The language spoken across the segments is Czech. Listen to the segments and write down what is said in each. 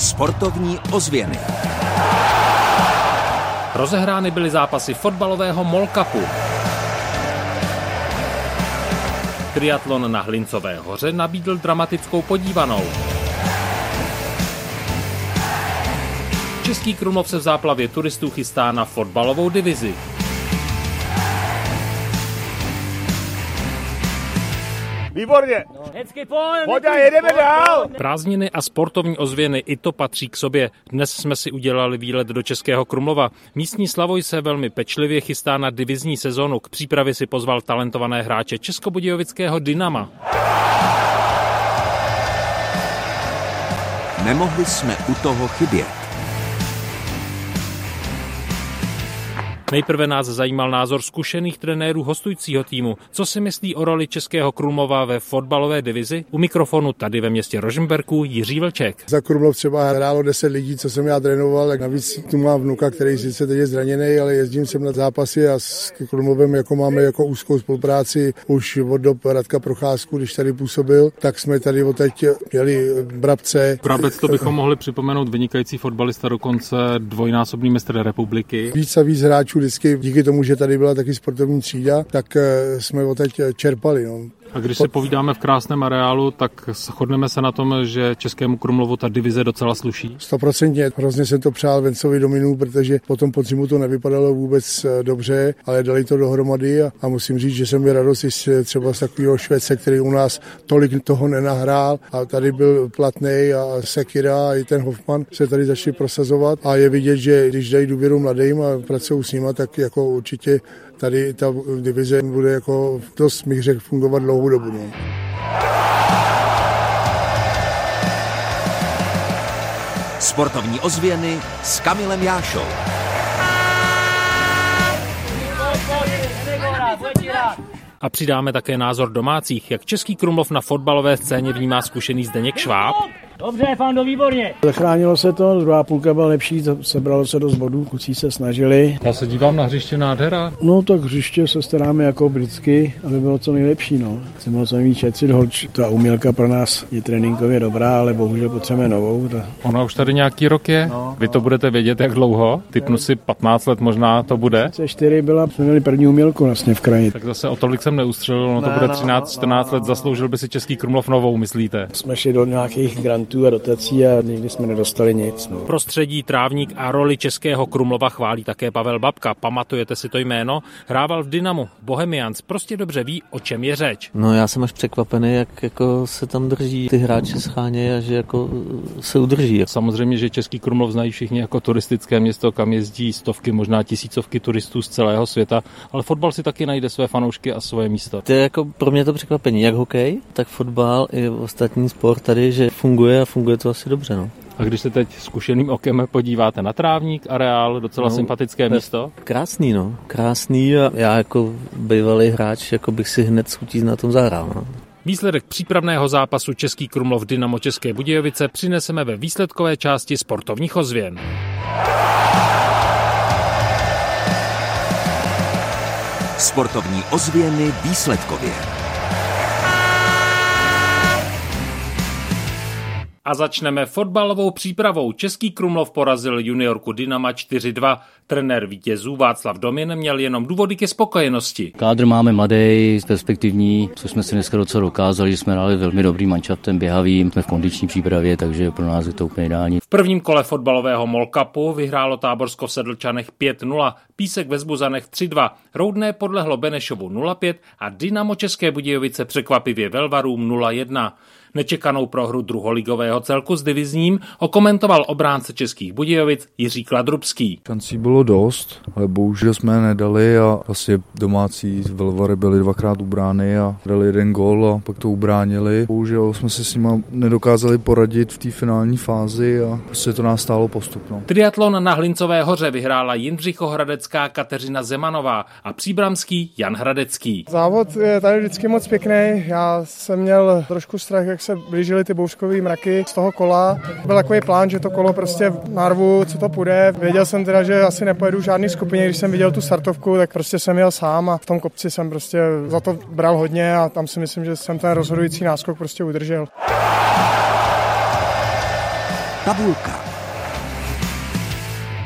Sportovní ozvěny. Rozehrány byly zápasy fotbalového MOL Cupu. Triatlon na Hlincové hoře nabídl dramatickou podívanou. Český Krumlov se v záplavě turistů chystá na fotbalovou divizi. Výborně! Pojď a jedeme dál! Prázdniny a sportovní ozvěny, i to patří k sobě. Dnes jsme si udělali výlet do Českého Krumlova. Místní Slavoj se velmi pečlivě chystá na divizní sezonu. K přípravě si pozval talentované hráče českobudějovického Dynama. Nemohli jsme u toho chybět. Nejprve nás zajímal názor zkušených trenérů hostujícího týmu. Co si myslí o roli Českého Krumlova ve fotbalové divizi? U mikrofonu tady ve městě Rožmberku Jiří Vlček. Za Krumlov třeba hrálo 10 lidí, co jsem já trénoval, tak navíc tu mám vnuka, který sice teď je zraněný, ale jezdím sem na zápasy a s Krumlovem jako máme jako úzkou spolupráci už od dob Radka Procházku, když tady působil, tak jsme tady odteď měli Brabce. Brabec, to bychom mohli připomenout, vynikající fotbalista, dokonce dvojnásobný mistr republiky. Víc a víc hráčů vždycky díky tomu, že tady byla taky sportovní třída, tak jsme odteď čerpali. No. A když si povídáme v krásném areálu, tak shodneme se na tom, že Českému Krumlovu ta divize docela sluší? 100%. Hrozně jsem to přál Vencovi Dominu, protože po tom podzimu to nevypadalo vůbec dobře, ale dali to dohromady a musím říct, že jsem měl radost i třeba z takového Švédce, který u nás tolik toho nenahrál a tady byl platnej a Sekira a i ten Hoffman se tady začali prosazovat a je vidět, že když dají důvěru mladým a pracují s nima, tak jako určitě tady ta divize bude jako dost, bych řekl, fungovat dlouhou dobu. No. Sportovní ozvěny s Kamilem Jášou. A přidáme také názor domácích, jak Český Krumlov na fotbalové scéně vnímá zkušený Zdeněk Šváb. Dobře, Fando, výborně. Zachránilo se to, druhá půlka byla lepší, sebralo se dost bodů, kluci se snažili. Já se dívám na hřiště nádhera. No tak hřiště se staráme jako vždycky, aby bylo co nejlepší. No. Chceme co nejvíc šetřit, ta umělka pro nás je tréninkově dobrá, ale bohužel potřebujeme novou. Ona už tady nějaký rok je, Vy to budete vědět, jak dlouho? Typnu si 15 let možná to bude. 4 jsme měli první umělku vlastně v kraji. Tak zase o tolik jsem neustřelil, to bude 13-14 let, zasloužil by si Český Krumlov novou, myslíte? Jsme šli do nějakých grantů a dotací a nikdy jsme nedostali nic. No. Prostředí, trávník a roli Českého Krumlova chválí také Pavel Babka. Pamatujete si to jméno? Hrával v Dynamu, Bohemians, prostě dobře ví, o čem je řeč. No já jsem až překvapený, jak jako se tam drží ty hráči z Cháně a že jako se udrží. Samozřejmě, že Český Krumlov znají všichni jako turistické město, kam jezdí stovky, možná tisícovky turistů z celého světa, ale fotbal si taky najde své fanoušky a svoje místo. To je jako pro mě to překvapení, jak hokej, tak fotbal i ostatní sport tady, že funguje a funguje to asi dobře, no. A když se teď zkušeným okem podíváte na trávník, areál, docela sympatické místo? Krásný, no. Krásný a já jako bývalý hráč jako bych si hned s chutí na tom zahrál, no. Výsledek přípravného zápasu Český Krumlov Dynamo České Budějovice přineseme ve výsledkové části sportovních ozvěn. Sportovní ozvěny výsledkově. A začneme fotbalovou přípravou. Český Krumlov porazil juniorku Dynama 4-2. Trenér vítězů Václav Domin měl jenom důvody ke spokojenosti. Kádr máme mladý, perspektivní, což jsme si dneska docela dokázali, že jsme hráli velmi dobrý manšaftem, běhavým, jsme v kondiční přípravě, takže pro nás je to úplně ideální. V prvním kole fotbalového MOL Cupu vyhrálo Táborsko v Sedlčanech 5-0, Písek ve Zbuzanech 3-2, Roudné podlehlo Benešovu 0-5 a Dynamo České Budějovice překvapivě Velvarům 0-1. Nečekanou prohru druholigového celku s divizním okomentoval obránce Českých Budějovic Jiří Kladrubský. Šancí bylo dost, ale bohužel jsme nedali a vlastně domácí Velvary byly 2krát ubrány a dali 1 gól a pak to ubránili. Bohužel jsme se s nima nedokázali poradit v té finální fázi a prostě to nás stálo postup. No. Triatlon na Hlincové hoře vyhrála Jindřichohradecká Kateřina Zemanová a příbramský Jan Hradecký. Závod je tady vždycky moc pěkný. Já jsem měl trošku strach, jak se blížily ty bouřkové mraky z toho kola. Byl takový plán, že to kolo prostě narvu, co to půjde. Věděl jsem teda, že asi nepojedu v žádný skupině, když jsem viděl tu startovku, tak prostě jsem jel sám a v tom kopci jsem prostě za to bral hodně a tam si myslím, že jsem ten rozhodující náskok prostě udržel. Tabulka.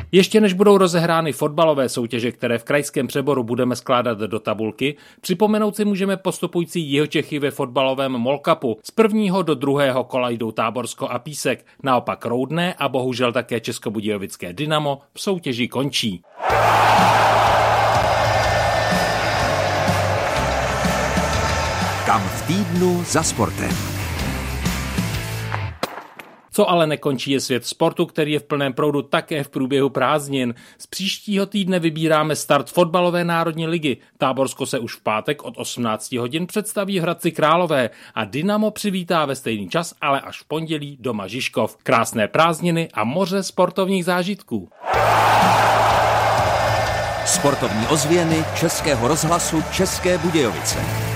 Ještě než budou rozehrány fotbalové soutěže, které v krajském přeboru budeme skládat do tabulky, připomenout si můžeme postupující Jihočechy ve fotbalovém Molkapu. Z prvního do druhého kola jdou Táborsko a Písek, naopak Roudné a bohužel také českobudějovické Dynamo v soutěži končí. Kam v týdnu za sportem. Co ale nekončí, je svět sportu, který je v plném proudu také v průběhu prázdnin. Z příštího týdne vybíráme start fotbalové národní ligy. Táborsko se už v pátek od 18 hodin představí v Hradci Králové a Dynamo přivítá ve stejný čas, ale až v pondělí doma Žižkov. Krásné prázdniny a moře sportovních zážitků. Sportovní ozvěny Českého rozhlasu České Budějovice.